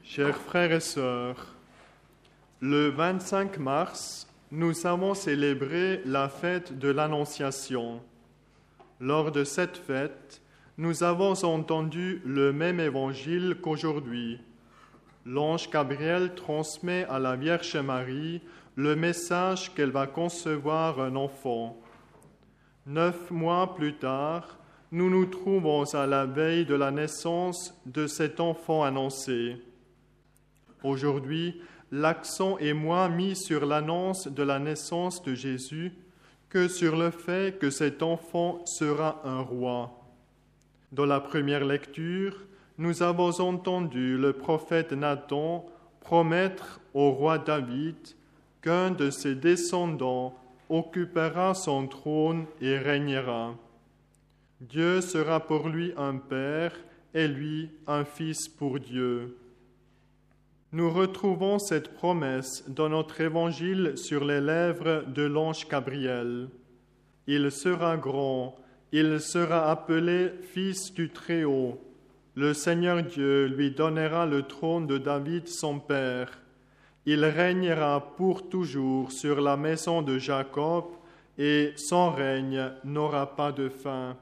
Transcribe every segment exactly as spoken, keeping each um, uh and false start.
Chers frères et sœurs, le vingt-cinq mars, nous avons célébré la fête de l'Annonciation. Lors de cette fête, nous avons entendu le même évangile qu'aujourd'hui. L'ange Gabriel transmet à la Vierge Marie le message qu'elle va concevoir un enfant. Neuf mois plus tard, nous nous trouvons à la veille de la naissance de cet enfant annoncé. Aujourd'hui, l'accent est moins mis sur l'annonce de la naissance de Jésus que sur le fait que cet enfant sera un roi. Dans la première lecture, nous avons entendu le prophète Nathan promettre au roi David qu'un de ses descendants occupera son trône et régnera. Dieu sera pour lui un père et lui un fils pour Dieu. Nous retrouvons cette promesse dans notre évangile sur les lèvres de l'ange Gabriel. Il sera grand, il sera appelé Fils du Très-Haut. Le Seigneur Dieu lui donnera le trône de David son père. Il régnera pour toujours sur la maison de Jacob et son règne n'aura pas de fin.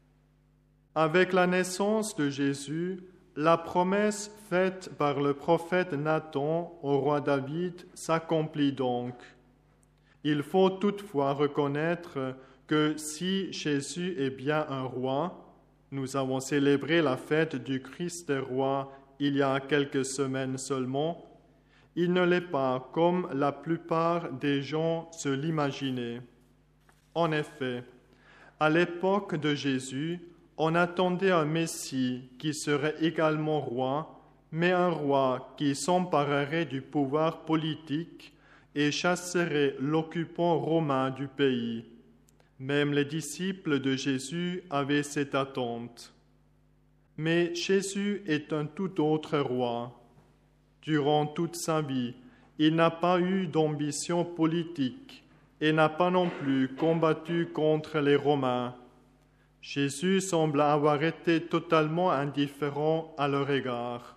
Avec la naissance de Jésus, la promesse faite par le prophète Nathan au roi David s'accomplit donc. Il faut toutefois reconnaître que si Jésus est bien un roi, nous avons célébré la fête du Christ roi il y a quelques semaines seulement, il ne l'est pas comme la plupart des gens se l'imaginaient. En effet, à l'époque de Jésus, on attendait un Messie qui serait également roi, mais un roi qui s'emparerait du pouvoir politique et chasserait l'occupant romain du pays. Même les disciples de Jésus avaient cette attente. Mais Jésus est un tout autre roi. Durant toute sa vie, il n'a pas eu d'ambition politique et n'a pas non plus combattu contre les Romains. Jésus semble avoir été totalement indifférent à leur égard.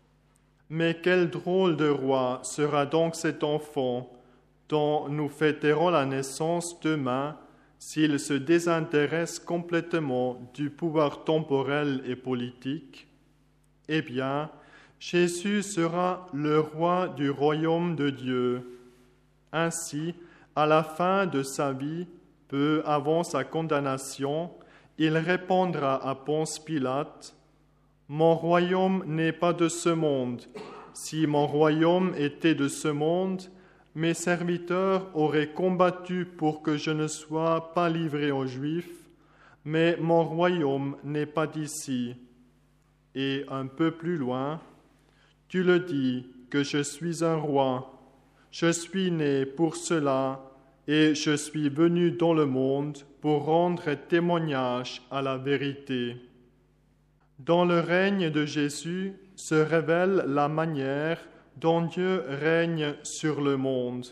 Mais quel drôle de roi sera donc cet enfant dont nous fêterons la naissance demain s'il se désintéresse complètement du pouvoir temporel et politique? Eh bien, Jésus sera le roi du royaume de Dieu. Ainsi, à la fin de sa vie, peu avant sa condamnation, il répondra à Ponce Pilate, « Mon royaume n'est pas de ce monde. Si mon royaume était de ce monde, mes serviteurs auraient combattu pour que je ne sois pas livré aux Juifs, mais mon royaume n'est pas d'ici. » Et un peu plus loin, « Tu le dis que je suis un roi. Je suis né pour cela et je suis venu dans le monde pour rendre témoignage à la vérité. » Dans le règne de Jésus se révèle la manière dont Dieu règne sur le monde.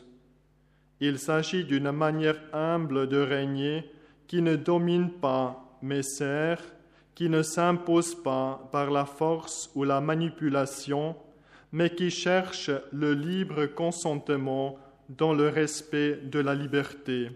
Il s'agit d'une manière humble de régner qui ne domine pas, mais sert, qui ne s'impose pas par la force ou la manipulation, mais qui cherche le libre consentement dans le respect de la liberté.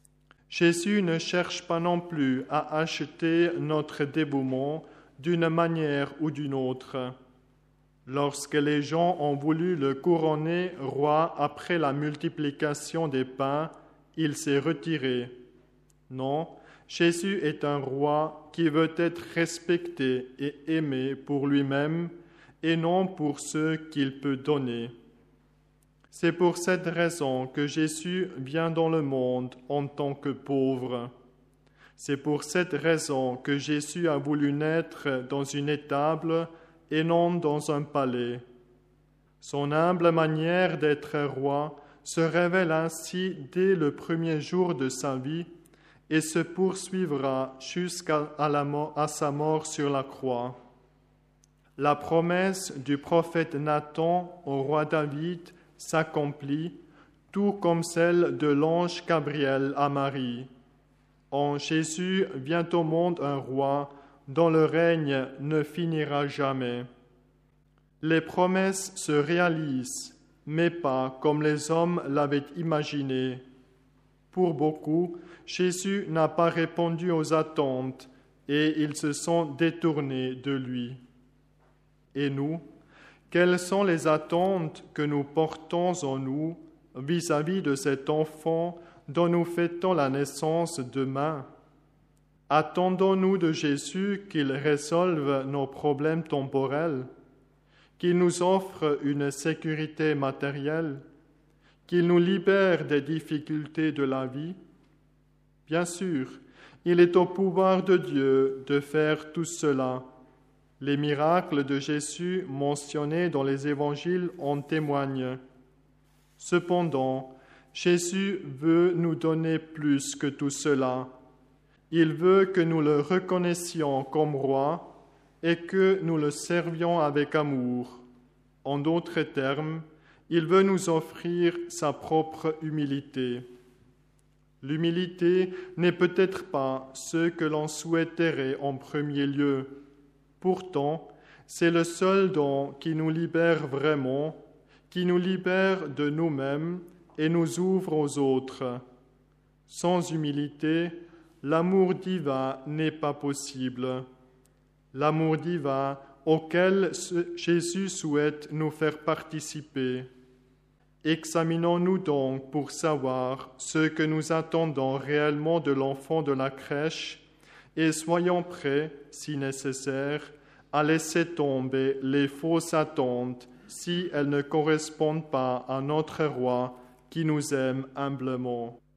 Jésus ne cherche pas non plus à acheter notre dévouement d'une manière ou d'une autre. Lorsque les gens ont voulu le couronner roi après la multiplication des pains, il s'est retiré. Non, Jésus est un roi qui veut être respecté et aimé pour lui-même et non pour ceux qu'il peut donner. C'est pour cette raison que Jésus vient dans le monde en tant que pauvre. C'est pour cette raison que Jésus a voulu naître dans une étable et non dans un palais. Son humble manière d'être roi se révèle ainsi dès le premier jour de sa vie et se poursuivra jusqu'à la mort, à sa mort sur la croix. La promesse du prophète Nathan au roi David s'accomplit, tout comme celle de l'ange Gabriel à Marie. En Jésus vient au monde un roi dont le règne ne finira jamais. Les promesses se réalisent, mais pas comme les hommes l'avaient imaginé. Pour beaucoup, Jésus n'a pas répondu aux attentes et ils se sont détournés de lui. Et nous, quelles sont les attentes que nous portons en nous vis-à-vis de cet enfant dont nous fêtons la naissance demain? Attendons-nous de Jésus qu'il résolve nos problèmes temporels, qu'il nous offre une sécurité matérielle, qu'il nous libère des difficultés de la vie? Bien sûr, il est au pouvoir de Dieu de faire tout cela. Les miracles de Jésus mentionnés dans les évangiles en témoignent. Cependant, Jésus veut nous donner plus que tout cela. Il veut que nous le reconnaissions comme roi et que nous le servions avec amour. En d'autres termes, il veut nous offrir sa propre humilité. L'humilité n'est peut-être pas ce que l'on souhaiterait en premier lieu. Pourtant, c'est le seul don qui nous libère vraiment, qui nous libère de nous-mêmes et nous ouvre aux autres. Sans humilité, l'amour divin n'est pas possible. L'amour divin auquel Jésus souhaite nous faire participer. Examinons-nous donc pour savoir ce que nous attendons réellement de l'enfant de la crèche et soyons prêts, si nécessaire, à laisser tomber les fausses attentes si elles ne correspondent pas à notre roi qui nous aime humblement.